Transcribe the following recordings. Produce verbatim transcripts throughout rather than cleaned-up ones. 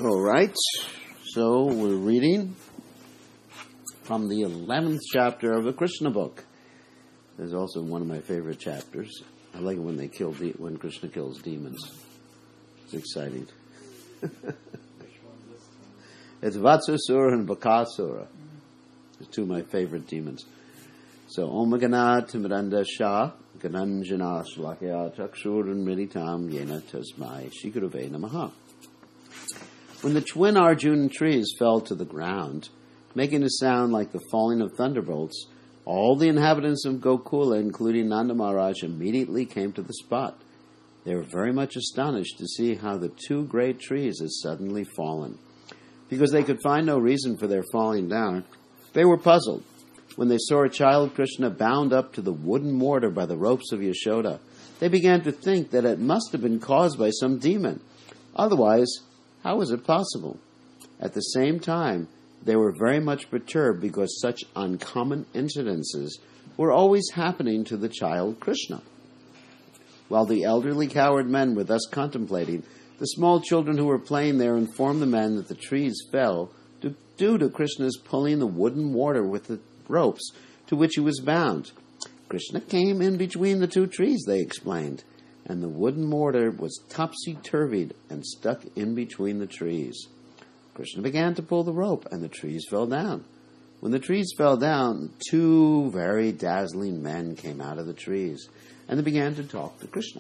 All right, so we're reading from the eleventh chapter of the Krishna book. There's also one of my favorite chapters. I like it when they kill de- when Krishna kills demons. It's exciting. It's Vatsasura and Bakasura. It's two of my favorite demons. So, Om Ganat Miranda Shah, Gananjana Shlakya Chakshur and Miritam Yena Tasmai Shikurave Namaha. When the twin Arjuna trees fell to the ground, making a sound like the falling of thunderbolts, all the inhabitants of Gokula, including Nanda Maharaj, immediately came to the spot. They were very much astonished to see how the two great trees had suddenly fallen. Because they could find no reason for their falling down, they were puzzled when they saw a child Krishna bound up to the wooden mortar by the ropes of Yashoda. They began to think that it must have been caused by some demon. Otherwise, how was it possible? At the same time, they were very much perturbed because such uncommon incidences were always happening to the child Krishna. While the elderly coward men were thus contemplating, the small children who were playing there informed the men that the trees fell due to Krishna's pulling the wooden mortar with the ropes to which he was bound. Krishna came in between the two trees, they explained, and the wooden mortar was topsy-turvied and stuck in between the trees. Krishna began to pull the rope, and the trees fell down. When the trees fell down, two very dazzling men came out of the trees, and they began to talk to Krishna.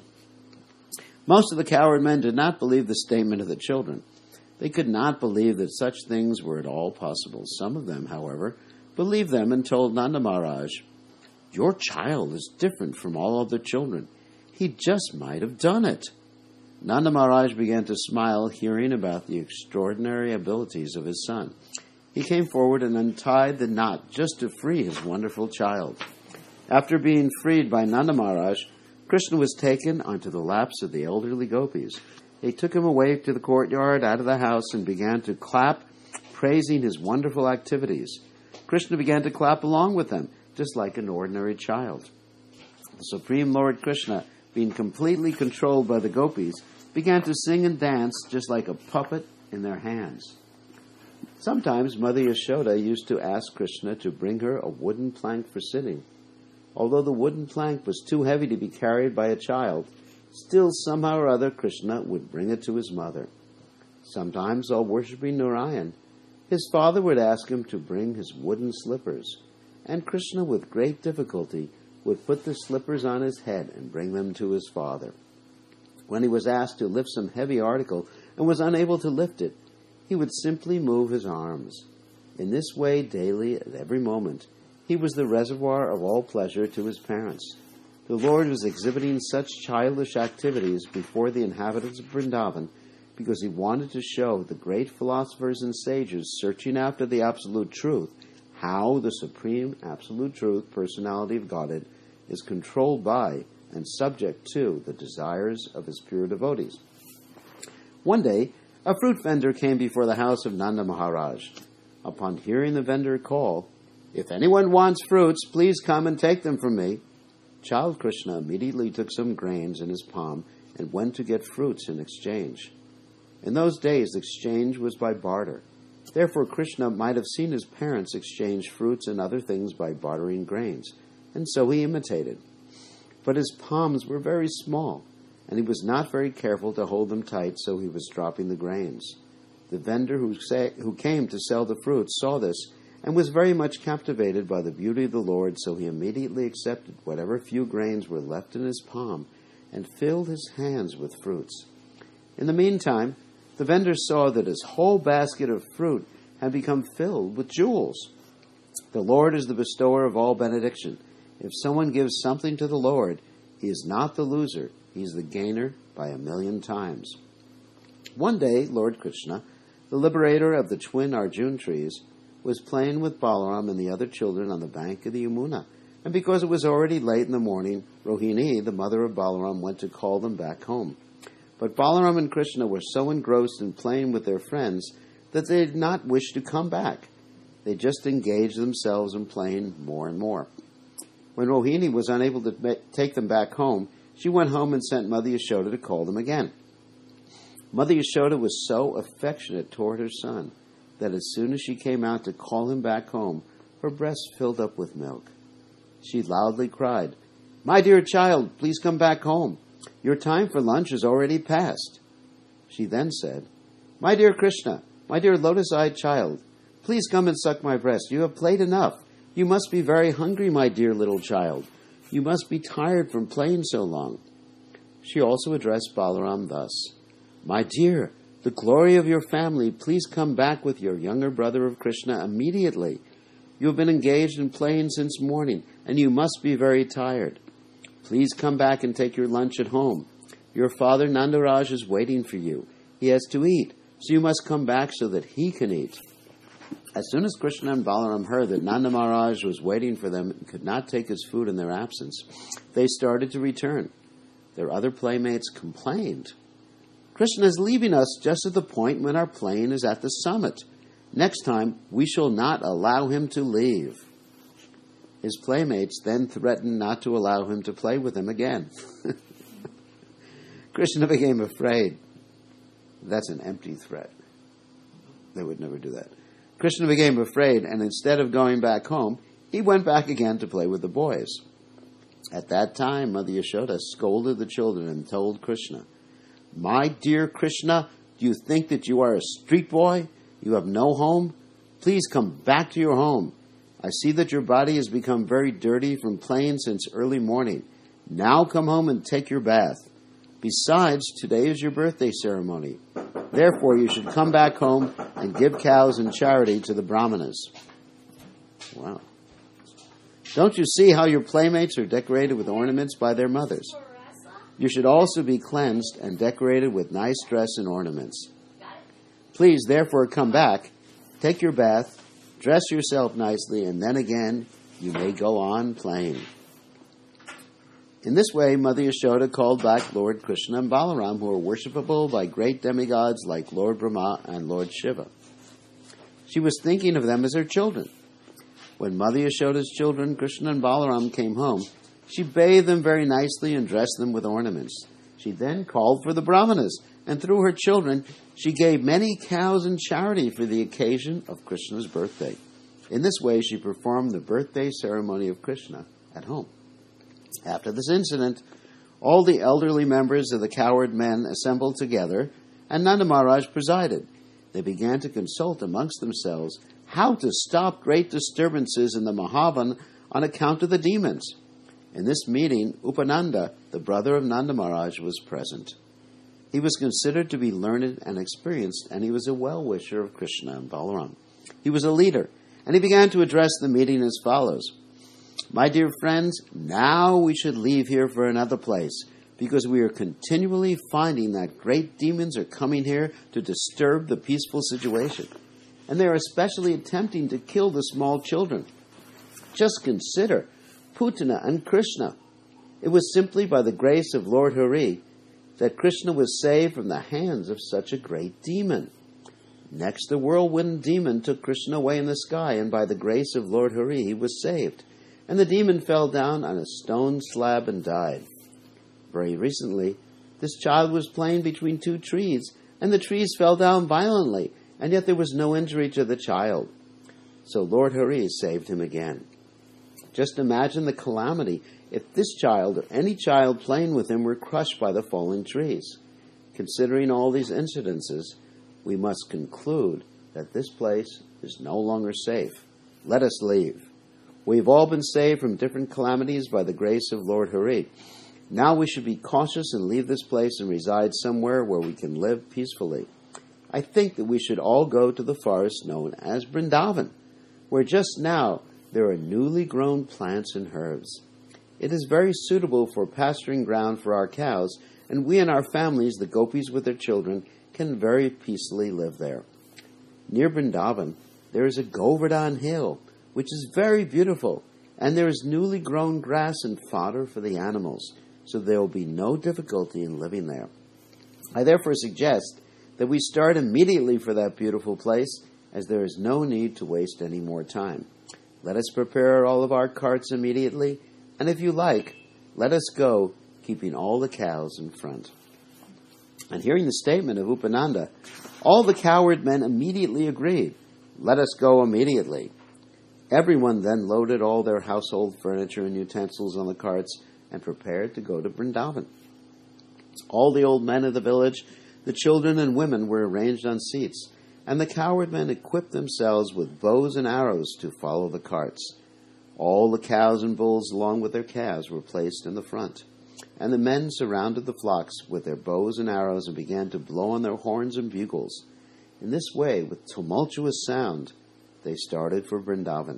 Most of the coward men did not believe the statement of the children. They could not believe that such things were at all possible. Some of them, however, believed them and told Nanda Maharaj, "Your child is different from all other children. He just might have done it." Nanda Maharaj began to smile, hearing about the extraordinary abilities of his son. He came forward and untied the knot just to free his wonderful child. After being freed by Nanda Maharaj, Krishna was taken onto the laps of the elderly gopis. They took him away to the courtyard out of the house and began to clap, praising his wonderful activities. Krishna began to clap along with them, just like an ordinary child. The Supreme Lord Krishna, being completely controlled by the gopis, began to sing and dance just like a puppet in their hands. Sometimes Mother Yashoda used to ask Krishna to bring her a wooden plank for sitting. Although the wooden plank was too heavy to be carried by a child, still somehow or other Krishna would bring it to his mother. Sometimes, while worshipping Narayan, his father would ask him to bring his wooden slippers, and Krishna, with great difficulty, would put the slippers on his head and bring them to his father. When he was asked to lift some heavy article and was unable to lift it, he would simply move his arms. In this way, daily, at every moment, he was the reservoir of all pleasure to his parents. The Lord was exhibiting such childish activities before the inhabitants of Vrindavan because he wanted to show the great philosophers and sages searching after the absolute truth how the supreme absolute truth, personality of Godhead, is controlled by and subject to the desires of his pure devotees. One day, a fruit vendor came before the house of Nanda Maharaj. Upon hearing the vendor call, "If anyone wants fruits, please come and take them from me," Child Krishna immediately took some grains in his palm and went to get fruits in exchange. In those days, exchange was by barter. Therefore, Krishna might have seen his parents exchange fruits and other things by bartering grains, and so he imitated. But his palms were very small, and he was not very careful to hold them tight, so he was dropping the grains. The vendor who, say, who came to sell the fruits saw this and was very much captivated by the beauty of the Lord, so he immediately accepted whatever few grains were left in his palm and filled his hands with fruits. In the meantime, the vendor saw that his whole basket of fruit had become filled with jewels. The Lord is the bestower of all benediction. If someone gives something to the Lord, he is not the loser, he is the gainer by a million times. One day, Lord Krishna, the liberator of the twin Arjuna trees, was playing with Balaram and the other children on the bank of the Yamuna, and because it was already late in the morning, Rohini, the mother of Balaram, went to call them back home. But Balaram and Krishna were so engrossed in playing with their friends that they did not wish to come back. They just engaged themselves in playing more and more. When Rohini was unable to take them back home, she went home and sent Mother Yashoda to call them again. Mother Yashoda was so affectionate toward her son that as soon as she came out to call him back home, her breast filled up with milk. She loudly cried, "My dear child, please come back home. Your time for lunch is already past." She then said, "My dear Krishna, my dear lotus-eyed child, please come and suck my breast. You have played enough. You must be very hungry, my dear little child. You must be tired from playing so long." She also addressed Balaram thus, "My dear, the glory of your family, please come back with your younger brother of Krishna immediately. You have been engaged in playing since morning, and you must be very tired. Please come back and take your lunch at home. Your father Nandaraj is waiting for you. He has to eat, so you must come back so that he can eat." As soon as Krishna and Balaram heard that Nanda Maharaj was waiting for them and could not take his food in their absence, they started to return. Their other playmates complained, "Krishna is leaving us just at the point when our playing is at the summit. Next time, we shall not allow him to leave." His playmates then threatened not to allow him to play with them again. Krishna became afraid. That's an empty threat. They would never do that. Krishna became afraid, and instead of going back home, he went back again to play with the boys. At that time, Mother Yashoda scolded the children and told Krishna, "My dear Krishna, do you think that you are a street boy? You have no home? Please come back to your home. I see that your body has become very dirty from playing since early morning. Now come home and take your bath. Besides, today is your birthday ceremony. Therefore, you should come back home and give cows in charity to the brahmanas." Wow. Don't you see how your playmates are decorated with ornaments by their mothers? You should also be cleansed and decorated with nice dress and ornaments. Please, therefore, come back, take your bath, dress yourself nicely, and then again you may go on playing. In this way, Mother Yashoda called back Lord Krishna and Balaram, who are worshipable by great demigods like Lord Brahma and Lord Shiva. She was thinking of them as her children. When Mother Yashoda's children, Krishna and Balaram, came home, she bathed them very nicely and dressed them with ornaments. She then called for the brahmanas, and through her children, she gave many cows in charity for the occasion of Krishna's birthday. In this way, she performed the birthday ceremony of Krishna at home. After this incident, all the elderly members of the cowherd men assembled together, and Nanda Maharaj presided. They began to consult amongst themselves how to stop great disturbances in the Mahavan on account of the demons. In this meeting, Upananda, the brother of Nanda Maharaj, was present. He was considered to be learned and experienced, and he was a well-wisher of Krishna and Balaram. He was a leader, and he began to address the meeting as follows. "My dear friends, now we should leave here for another place, because we are continually finding that great demons are coming here to disturb the peaceful situation, and they are especially attempting to kill the small children. Just consider Putana and Krishna. It was simply by the grace of Lord Hari that Krishna was saved from the hands of such a great demon. Next, the whirlwind demon took Krishna away in the sky, and by the grace of Lord Hari, he was saved. And the demon fell down on a stone slab and died. Very recently, this child was playing between two trees, and the trees fell down violently, and yet there was no injury to the child. So Lord Hari saved him again. Just imagine the calamity if this child or any child playing with him were crushed by the falling trees. Considering all these incidences, we must conclude that this place is no longer safe. Let us leave. We've all been saved from different calamities by the grace of Lord Hari. Now we should be cautious and leave this place and reside somewhere where we can live peacefully. I think that we should all go to the forest known as Vrindavan, where just now there are newly grown plants and herbs. It is very suitable for pasturing ground for our cows, and we and our families, the gopis with their children, can very peacefully live there. Near Vrindavan, there is a Govardhan hill, which is very beautiful, and there is newly grown grass and fodder for the animals, so there will be no difficulty in living there. I therefore suggest that we start immediately for that beautiful place, as there is no need to waste any more time. Let us prepare all of our carts immediately, and if you like, let us go, keeping all the cows in front." And hearing the statement of Upananda, all the coward men immediately agreed, "Let us go immediately." Everyone then loaded all their household furniture and utensils on the carts and prepared to go to Vrindavan. All the old men of the village, the children and women were arranged on seats, and the coward men equipped themselves with bows and arrows to follow the carts. All the cows and bulls, along with their calves, were placed in the front, and the men surrounded the flocks with their bows and arrows and began to blow on their horns and bugles. In this way, with tumultuous sound, they started for Vrindavan.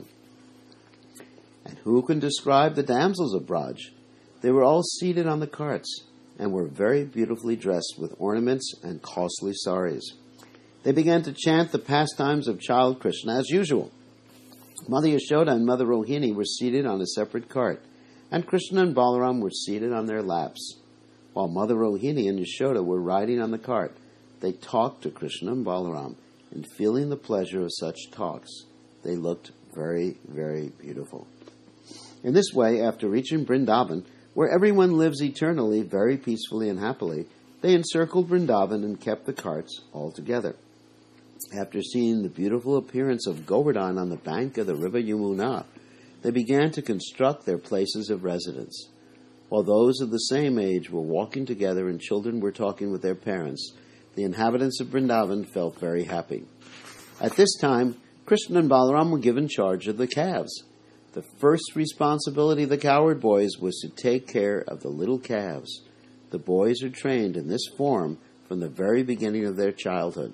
And who can describe the damsels of Braj? They were all seated on the carts, and were very beautifully dressed with ornaments and costly saris. They began to chant the pastimes of child Krishna as usual. Mother Yashoda and Mother Rohini were seated on a separate cart, and Krishna and Balaram were seated on their laps. While Mother Rohini and Yashoda were riding on the cart, they talked to Krishna and Balaram, and feeling the pleasure of such talks, they looked very, very beautiful. In this way, after reaching Vrindavan, where everyone lives eternally, very peacefully and happily, they encircled Vrindavan and kept the carts all together. After seeing the beautiful appearance of Govardhan on the bank of the river Yamuna, they began to construct their places of residence. While those of the same age were walking together and children were talking with their parents, the inhabitants of Vrindavan felt very happy. At this time, Krishna and Balaram were given charge of the calves. The first responsibility of the coward boys was to take care of the little calves. The boys are trained in this form from the very beginning of their childhood.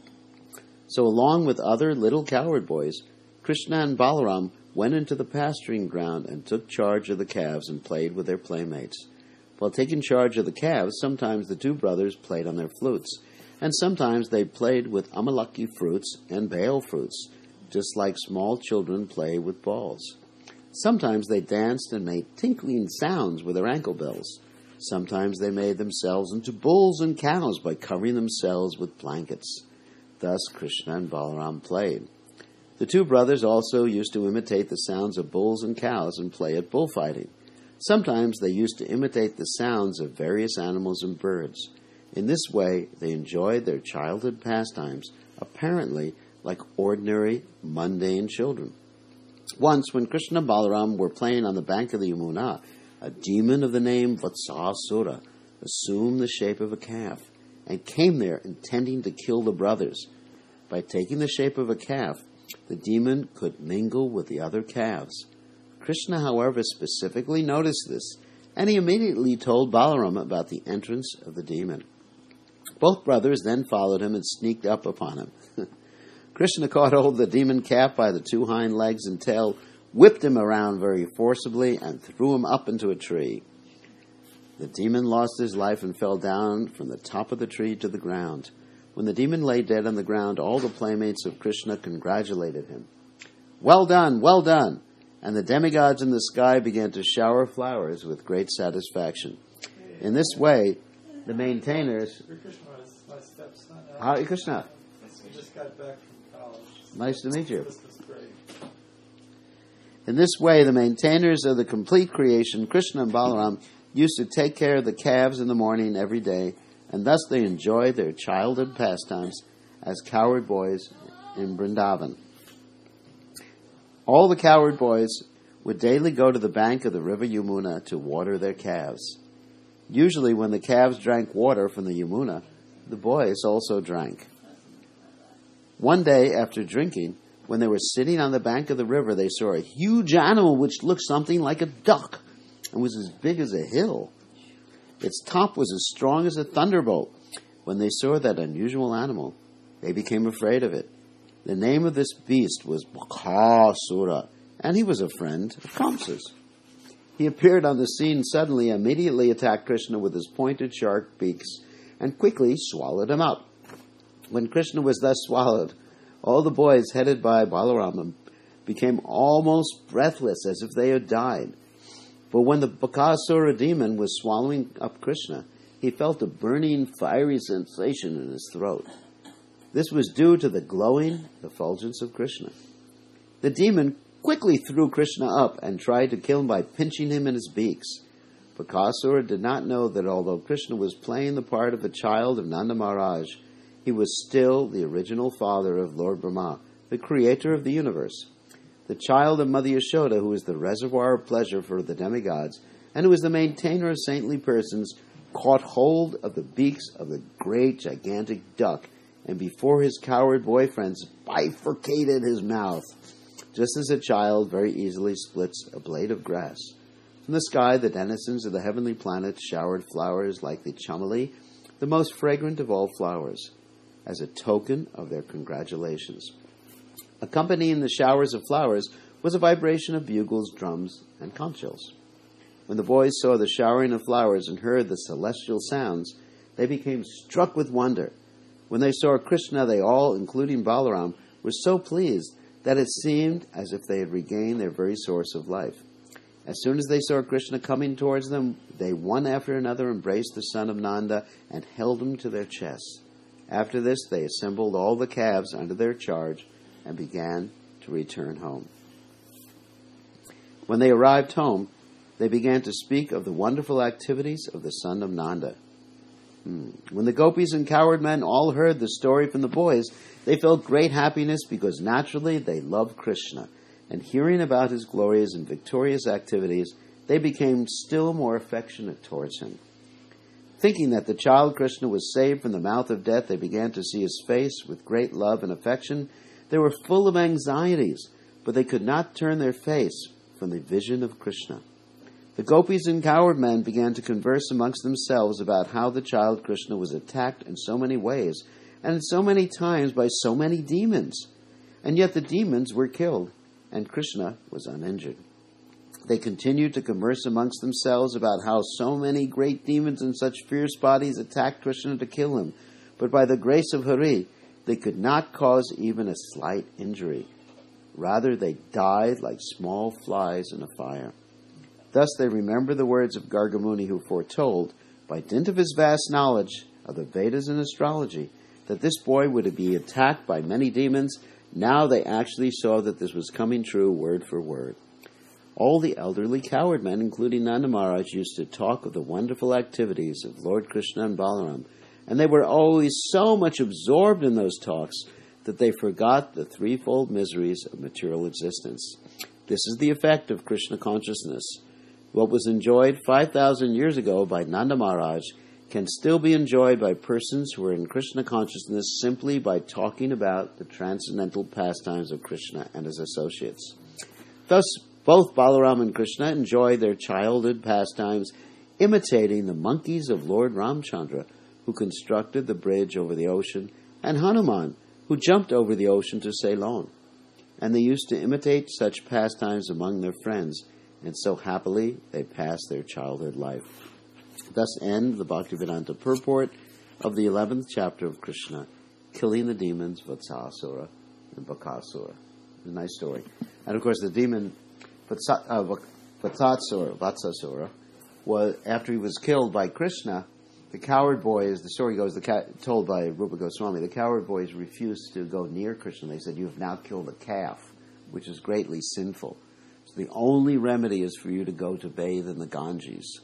So along with other little coward boys, Krishna and Balaram went into the pasturing ground and took charge of the calves and played with their playmates. While taking charge of the calves, sometimes the two brothers played on their flutes, and sometimes they played with amalaki fruits and bale fruits, just like small children play with balls. Sometimes they danced and made tinkling sounds with their ankle bells. Sometimes they made themselves into bulls and cows by covering themselves with blankets. Thus Krishna and Balaram played. The two brothers also used to imitate the sounds of bulls and cows and play at bullfighting. Sometimes they used to imitate the sounds of various animals and birds. In this way, they enjoyed their childhood pastimes, apparently like ordinary, mundane children. Once, when Krishna and Balaram were playing on the bank of the Yamuna, a demon of the name Vatsasura assumed the shape of a calf and came there intending to kill the brothers. By taking the shape of a calf, the demon could mingle with the other calves. Krishna, however, specifically noticed this, and he immediately told Balaram about the entrance of the demon. Both brothers then followed him and sneaked up upon him. Krishna caught hold of the demon calf by the two hind legs and tail, whipped him around very forcibly, and threw him up into a tree. The demon lost his life and fell down from the top of the tree to the ground. When the demon lay dead on the ground, all the playmates of Krishna congratulated him. "Well done, well done!" And the demigods in the sky began to shower flowers with great satisfaction. In this way, the maintainers... Krishna is my stepson. Hare Krishna. He just got back from college. Nice to meet you. This was great. In this way, the maintainers of the complete creation, Krishna and Balaram, used to take care of the calves in the morning every day, and thus they enjoyed their childhood pastimes as coward boys in Vrindavan. All the coward boys would daily go to the bank of the river Yamuna to water their calves. Usually when the calves drank water from the Yamuna, the boys also drank. One day after drinking, when they were sitting on the bank of the river, they saw a huge animal which looked something like a duck and was as big as a hill. Its top was as strong as a thunderbolt. When they saw that unusual animal, they became afraid of it. The name of this beast was Bakasura, and he was a friend of Kamsa's. He appeared on the scene suddenly, immediately attacked Krishna with his pointed sharp beaks, and quickly swallowed him up. When Krishna was thus swallowed, all the boys, headed by Balaram, became almost breathless, as if they had died. But when the Bakasura demon was swallowing up Krishna, he felt a burning, fiery sensation in his throat. This was due to the glowing effulgence of Krishna. The demon quickly threw Krishna up and tried to kill him by pinching him in his beaks. Bakasura did not know that although Krishna was playing the part of a child of Nanda Maharaj, he was still the original father of Lord Brahma, the creator of the universe. The child of Mother Yashoda, who is the reservoir of pleasure for the demigods, and who is the maintainer of saintly persons, caught hold of the beaks of the great gigantic duck, and before his coward boyfriends bifurcated his mouth, just as a child very easily splits a blade of grass. From the sky, the denizens of the heavenly planets showered flowers like the chameli, the most fragrant of all flowers, as a token of their congratulations. Accompanying the showers of flowers was a vibration of bugles, drums, and conch shells. When the boys saw the showering of flowers and heard the celestial sounds, they became struck with wonder. When they saw Krishna, they all, including Balaram, were so pleased that it seemed as if they had regained their very source of life. As soon as they saw Krishna coming towards them, they one after another embraced the son of Nanda and held him to their chests. After this, they assembled all the calves under their charge and began to return home. When they arrived home, they began to speak of the wonderful activities of the son of Nanda. Hmm. When the gopis and coward men all heard the story from the boys, they felt great happiness because naturally they loved Krishna, and hearing about his glorious and victorious activities, they became still more affectionate towards him. Thinking that the child Krishna was saved from the mouth of death, they began to see his face with great love and affection. They were full of anxieties, but they could not turn their face from the vision of Krishna. The gopis and coward men began to converse amongst themselves about how the child Krishna was attacked in so many ways, and in so many times by so many demons. And yet the demons were killed, and Krishna was uninjured. They continued to converse amongst themselves about how so many great demons in such fierce bodies attacked Krishna to kill him, but by the grace of Hari, they could not cause even a slight injury. Rather, they died like small flies in a fire. Thus they remember the words of Gargamuni, who foretold, by dint of his vast knowledge of the Vedas and astrology, that this boy would be attacked by many demons. Now they actually saw that this was coming true word for word. All the elderly coward men, including Nanda Maharaj, used to talk of the wonderful activities of Lord Krishna and Balaram, and they were always so much absorbed in those talks that they forgot the threefold miseries of material existence. This is the effect of Krishna consciousness. What was enjoyed five thousand years ago by Nanda Maharaj can still be enjoyed by persons who are in Krishna consciousness simply by talking about the transcendental pastimes of Krishna and his associates. Thus, both Balaram and Krishna enjoy their childhood pastimes imitating the monkeys of Lord Ramchandra, who constructed the bridge over the ocean, and Hanuman, who jumped over the ocean to Ceylon. And they used to imitate such pastimes among their friends, and so happily they passed their childhood life. Thus end the Bhaktivedanta purport of the eleventh chapter of Krishna, killing the demons Vatsasura and Bakasura. It's a nice story. And of course the demon Vatsa, uh, Vatsasura, Vatsasura was, after he was killed by Krishna, the coward boys, the story goes, the ca- told by Rupa Goswami, the coward boys refused to go near Krishna. They said, "You have now killed a calf, which is greatly sinful. So the only remedy is for you to go to bathe in the Ganges."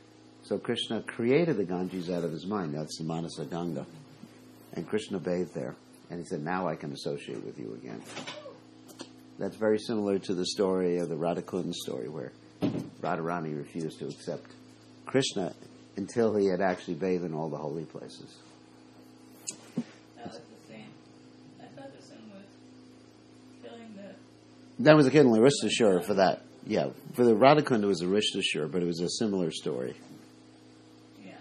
So Krishna created the Ganges out of his mind. That's the Manasa Ganga. And Krishna bathed there. And he said, "Now I can associate with you again." That's very similar to the story of the Radhakund story, where Radharani refused to accept Krishna until he had actually bathed in all the holy places. That was the same. I thought this one was killing the... That was a killing Arishtasura for that. Yeah, for the Radhakund it was Arishtasura, but it was a similar story. Yeah.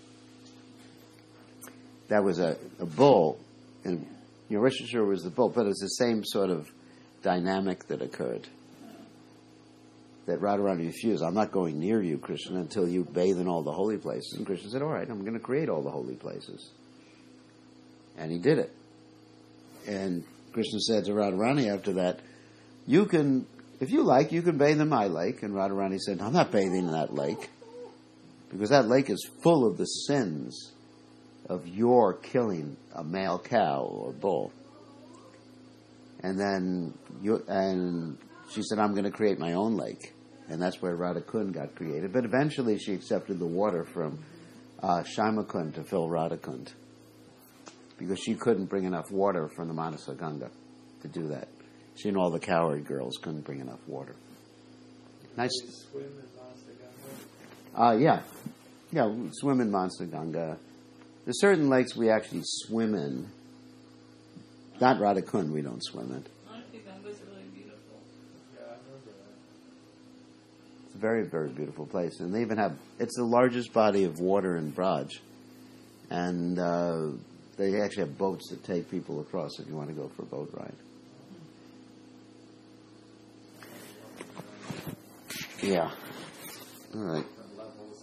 That was a, a bull, and you know, Arishtasura was the bull, but it was the same sort of dynamic that occurred. That Radharani refused. "I'm not going near you, Krishna, until you bathe in all the holy places." And Krishna said, "All right, I'm going to create all the holy places." And he did it. And Krishna said to Radharani after that, "You can, if you like, you can bathe in my lake." And Radharani said, "I'm not bathing in that lake, because that lake is full of the sins of your killing a male cow or bull." And then you, and she said, "I'm going to create my own lake." and that's where Radhakund got created. But eventually she accepted the water from uh, Shaimakund to fill Radhakund, because she couldn't bring enough water from the Manasa Ganga to do that. She and all the cowherd girls couldn't bring enough water. Nice. They swim in Manasa Ganga. Uh, yeah. Yeah, we swim in Manasa Ganga. There's certain lakes we actually swim in. Not Radhakund, we don't swim in. Manasa Ganga is really beautiful. Yeah, I remember that. It's a very, very beautiful place. And they even have, it's the largest body of water in Braj. And uh, they actually have boats that take people across if you want to go for a boat ride. Yeah. All right.